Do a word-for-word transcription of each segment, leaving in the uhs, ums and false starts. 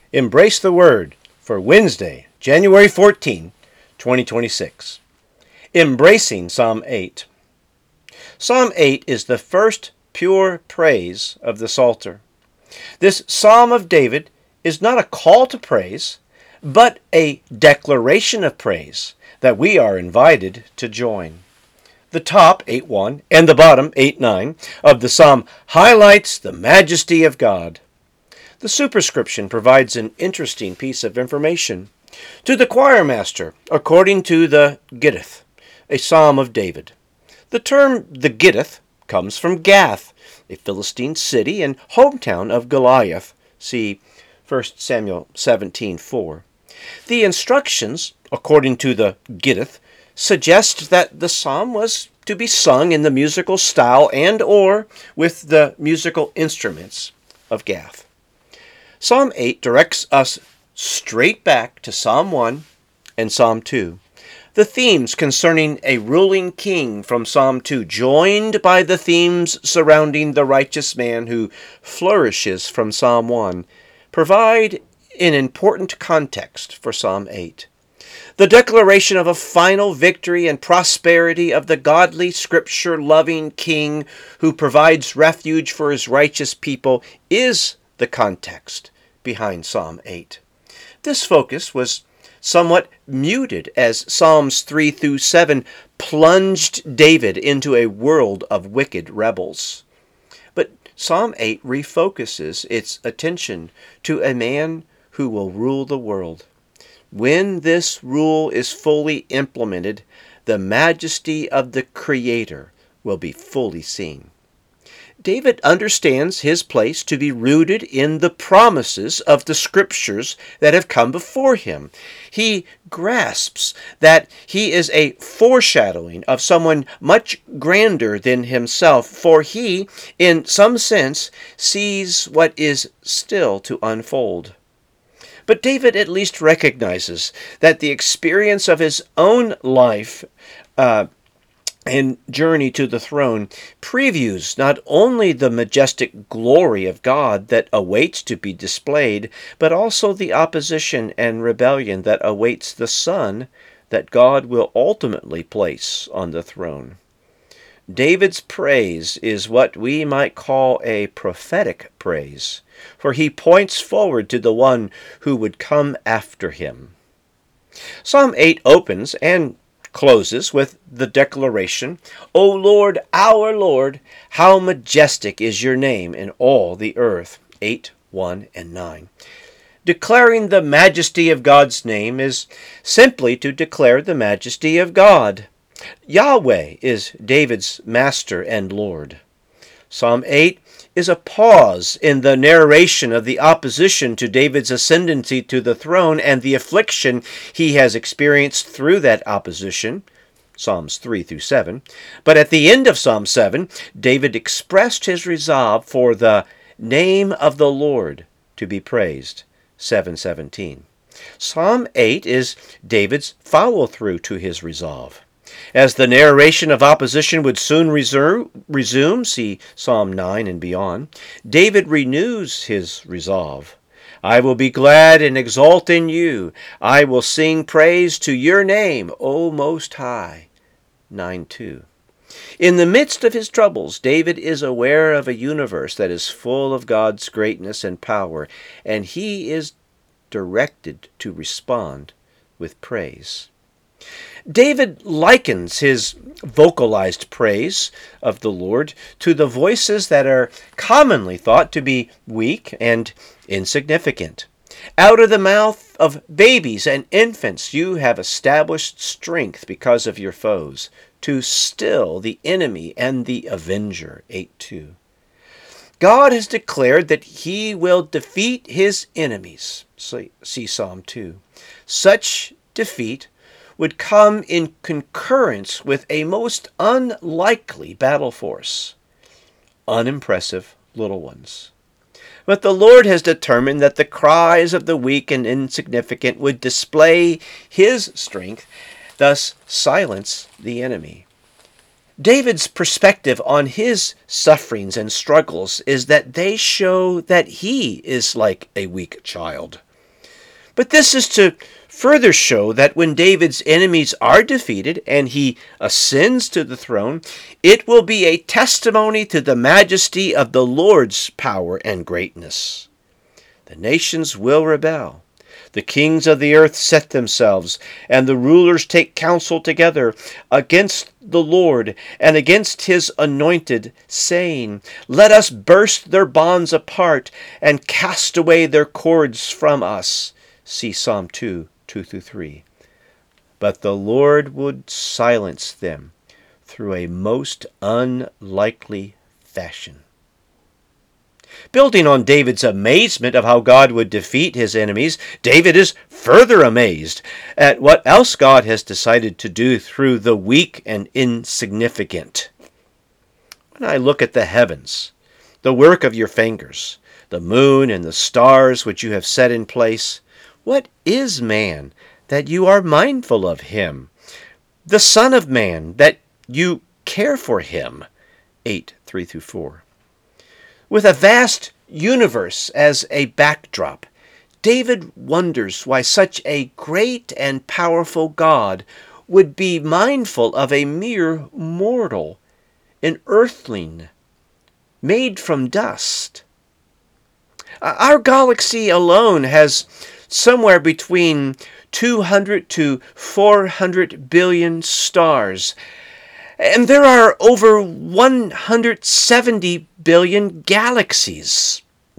Embrace the Word for Wednesday, January fourteenth, twenty twenty-six. Embracing Psalm eight. Psalm eight is the first pure praise of the Psalter. This Psalm of David is not a call to praise, but a declaration of praise that we are invited to join. The top, eight one, and the bottom, eight nine, of the psalm highlights the majesty of God. The superscription provides an interesting piece of information. To the choir master, according to the Gittith, a psalm of David. The term the Gittith comes from Gath, a Philistine city and hometown of Goliath. See First Samuel seventeen four. The instructions, according to the Gittith, suggest that the psalm was to be sung in the musical style and or with the musical instruments of Gath. Psalm eight directs us straight back to Psalm one and Psalm two. The themes concerning a ruling king from Psalm two, joined by the themes surrounding the righteous man who flourishes from Psalm one, provide an important context for Psalm eight. The declaration of a final victory and prosperity of the godly, scripture-loving king who provides refuge for his righteous people is the context behind Psalm eight. This focus was somewhat muted as Psalms three through seven plunged David into a world of wicked rebels. But Psalm eight refocuses its attention to a man who will rule the world. When this rule is fully implemented, the majesty of the Creator will be fully seen. David understands his place to be rooted in the promises of the Scriptures that have come before him. He grasps that he is a foreshadowing of someone much grander than himself, for he, in some sense, sees what is still to unfold. But David at least recognizes that the experience of his own life uh, and journey to the throne previews not only the majestic glory of God that awaits to be displayed, but also the opposition and rebellion that awaits the Son that God will ultimately place on the throne. David's praise is what we might call a prophetic praise, for he points forward to the one who would come after him. Psalm eight opens and closes with the declaration, O Lord, our Lord, how majestic is your name in all the earth, eight one and nine. Declaring the majesty of God's name is simply to declare the majesty of God. Yahweh is David's master and Lord. Psalm eight is a pause in the narration of the opposition to David's ascendancy to the throne and the affliction he has experienced through that opposition, Psalms three through seven. But at the end of Psalm seven, David expressed his resolve for the name of the Lord to be praised, seven seventeen. Psalm eight is David's follow-through to his resolve. As the narration of opposition would soon resume, resume, see Psalm nine and beyond, David renews his resolve. I will be glad and exult in you. I will sing praise to your name, O Most High. nine two. In the midst of his troubles, David is aware of a universe that is full of God's greatness and power, and he is directed to respond with praise. David likens his vocalized praise of the Lord to the voices that are commonly thought to be weak and insignificant. Out of the mouth of babies and infants you have established strength because of your foes, to still the enemy and the avenger, eight two. God has declared that he will defeat his enemies, see Psalm two. Such defeat would come in concurrence with a most unlikely battle force. Unimpressive little ones. But the Lord has determined that the cries of the weak and insignificant would display his strength, thus silence the enemy. David's perspective on his sufferings and struggles is that they show that he is like a weak child. But this is to further show that when David's enemies are defeated and he ascends to the throne, it will be a testimony to the majesty of the Lord's power and greatness. The nations will rebel. The kings of the earth set themselves, and the rulers take counsel together against the Lord and against his anointed, saying, "Let us burst their bonds apart and cast away their cords from us." See Psalm two, two through three. But the Lord would silence them through a most unlikely fashion. Building on David's amazement of how God would defeat his enemies, David is further amazed at what else God has decided to do through the weak and insignificant. When I look at the heavens, the work of your fingers, the moon and the stars which you have set in place, what is man that you are mindful of him? The Son of Man that you care for him? eight, three through four. With a vast universe as a backdrop, David wonders why such a great and powerful God would be mindful of a mere mortal, an earthling, made from dust. Our galaxy alone has somewhere between two hundred to four hundred billion stars, and there are over one hundred seventy billion galaxies.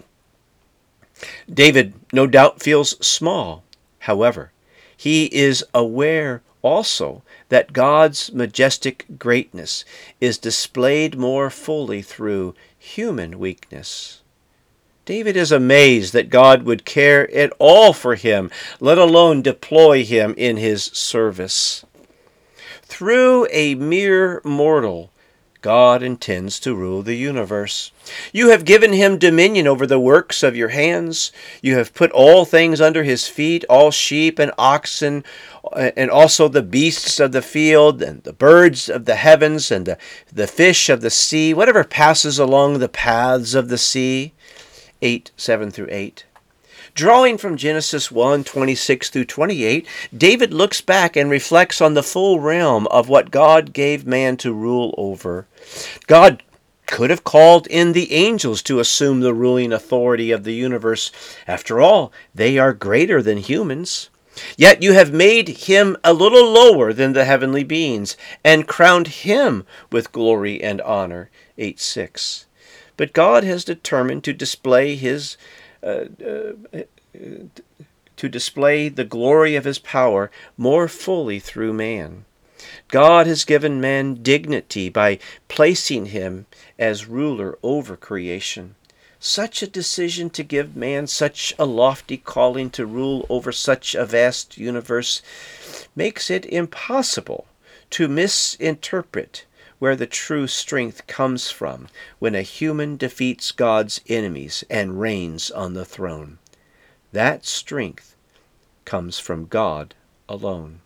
David no doubt feels small. However, he is aware also that God's majestic greatness is displayed more fully through human weakness. David is amazed that God would care at all for him, let alone deploy him in his service. Through a mere mortal, God intends to rule the universe. You have given him dominion over the works of your hands. You have put all things under his feet, all sheep and oxen, and also the beasts of the field, and the birds of the heavens, and the, the fish of the sea, whatever passes along the paths of the sea. eight, seven through eight. Drawing from Genesis one, twenty-six through twenty-eight, David looks back and reflects on the full realm of what God gave man to rule over. God could have called in the angels to assume the ruling authority of the universe. After all, they are greater than humans. Yet you have made him a little lower than the heavenly beings, and crowned him with glory and honor. eight, six. But God has determined to display his Uh, uh, to display the glory of his power more fully through man. God has given man dignity by placing him as ruler over creation. Such a decision to give man such a lofty calling to rule over such a vast universe makes it impossible to misinterpret where the true strength comes from when a human defeats God's enemies and reigns on the throne. That strength comes from God alone.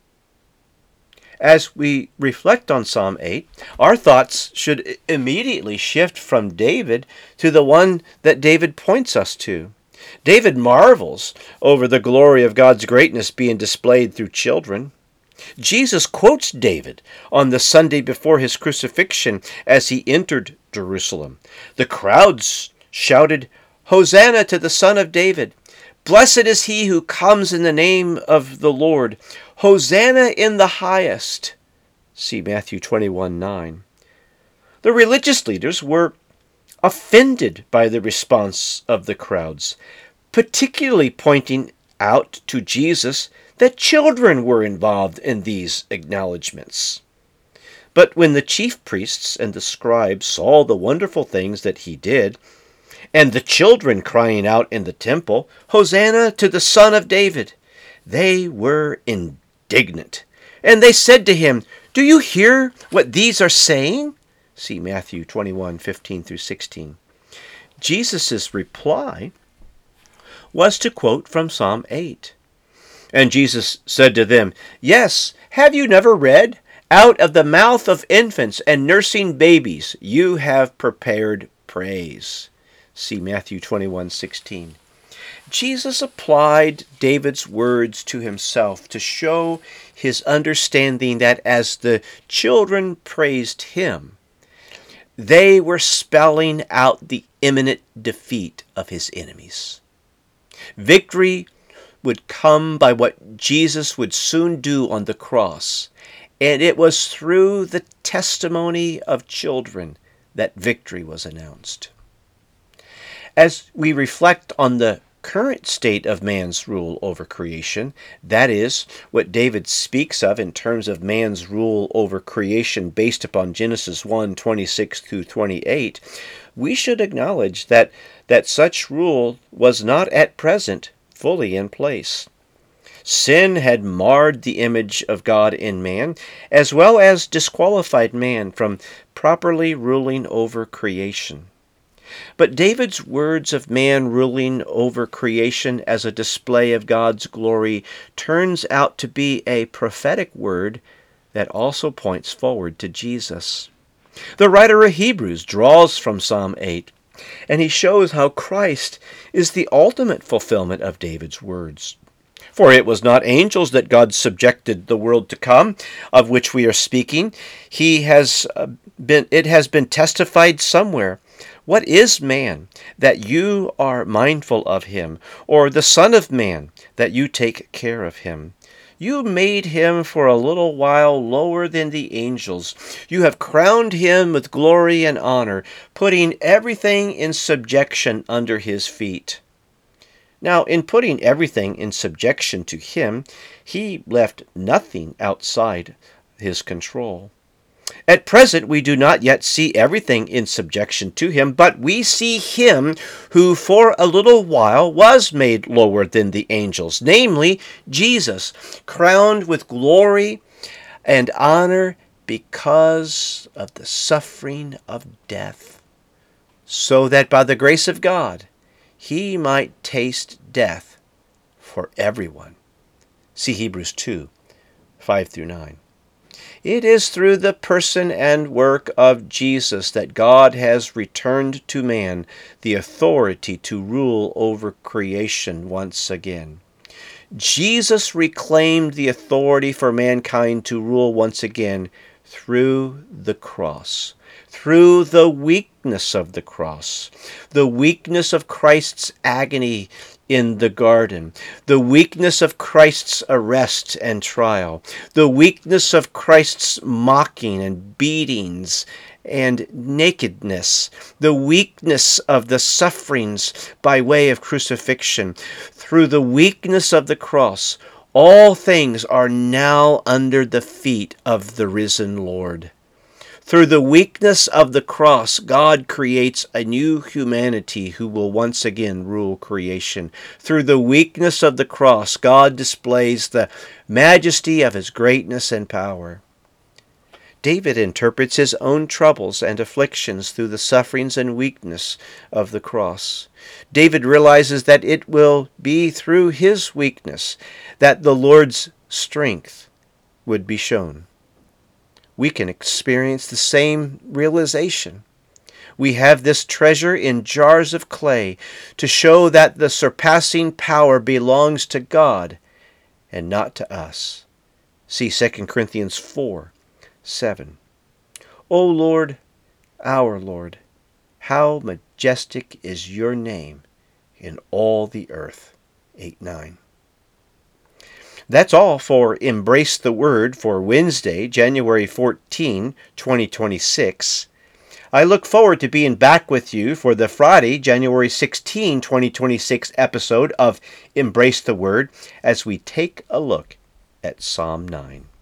As we reflect on Psalm eight, our thoughts should immediately shift from David to the one that David points us to. David marvels over the glory of God's greatness being displayed through children. Jesus quotes David on the Sunday before his crucifixion as he entered Jerusalem. The crowds shouted, "Hosanna to the Son of David! Blessed is he who comes in the name of the Lord! Hosanna in the highest!" See Matthew twenty-one, nine. The religious leaders were offended by the response of the crowds, particularly pointing out to Jesus that children were involved in these acknowledgments. But when the chief priests and the scribes saw the wonderful things that he did, and the children crying out in the temple, "Hosanna to the Son of David," they were indignant. And they said to him, "Do you hear what these are saying?" See Matthew twenty-one, fifteen through sixteen. Jesus' reply was to quote from Psalm eight. And Jesus said to them, "Yes, have you never read? Out of the mouth of infants and nursing babies you have prepared praise." See Matthew twenty-one, sixteen. Jesus applied David's words to himself to show his understanding that as the children praised him, they were spelling out the imminent defeat of his enemies. Victory would come by what Jesus would soon do on the cross, and it was through the testimony of children that victory was announced. As we reflect on the current state of man's rule over creation, that is, what David speaks of in terms of man's rule over creation based upon Genesis one, twenty-six through twenty-eight, we should acknowledge that, that such rule was not at present fully in place. Sin had marred the image of God in man, as well as disqualified man from properly ruling over creation. But David's words of man ruling over creation as a display of God's glory turns out to be a prophetic word that also points forward to Jesus. The writer of Hebrews draws from Psalm eight, and he shows how Christ is the ultimate fulfillment of David's words. For it was not angels that God subjected the world to come, of which we are speaking. He has been, it has been testified somewhere. What is man, that you are mindful of him, or the Son of Man, that you take care of him? You made him for a little while lower than the angels. You have crowned him with glory and honor, putting everything in subjection under his feet. Now, in putting everything in subjection to him, he left nothing outside his control. At present, we do not yet see everything in subjection to him, but we see him who for a little while was made lower than the angels, namely Jesus, crowned with glory and honor because of the suffering of death, so that by the grace of God he might taste death for everyone. See Hebrews two, five through nine. It is through the person and work of Jesus that God has returned to man the authority to rule over creation once again. Jesus reclaimed the authority for mankind to rule once again through the cross, through the weakness of the cross, the weakness of Christ's agony in the garden, the weakness of Christ's arrest and trial, the weakness of Christ's mocking and beatings and nakedness, the weakness of the sufferings by way of crucifixion. Through the weakness of the cross, all things are now under the feet of the risen Lord. Through the weakness of the cross, God creates a new humanity who will once again rule creation. Through the weakness of the cross, God displays the majesty of his greatness and power. David interprets his own troubles and afflictions through the sufferings and weakness of the cross. David realizes that it will be through his weakness that the Lord's strength would be shown. We can experience the same realization. We have this treasure in jars of clay to show that the surpassing power belongs to God and not to us. See Second Corinthians four, seven. O Lord, our Lord, how majestic is your name in all the earth. eight, nine. That's all for Embrace the Word for Wednesday, January fourteenth, twenty twenty-six. I look forward to being back with you for the Friday, January sixteenth, twenty twenty-six episode of Embrace the Word as we take a look at Psalm nine.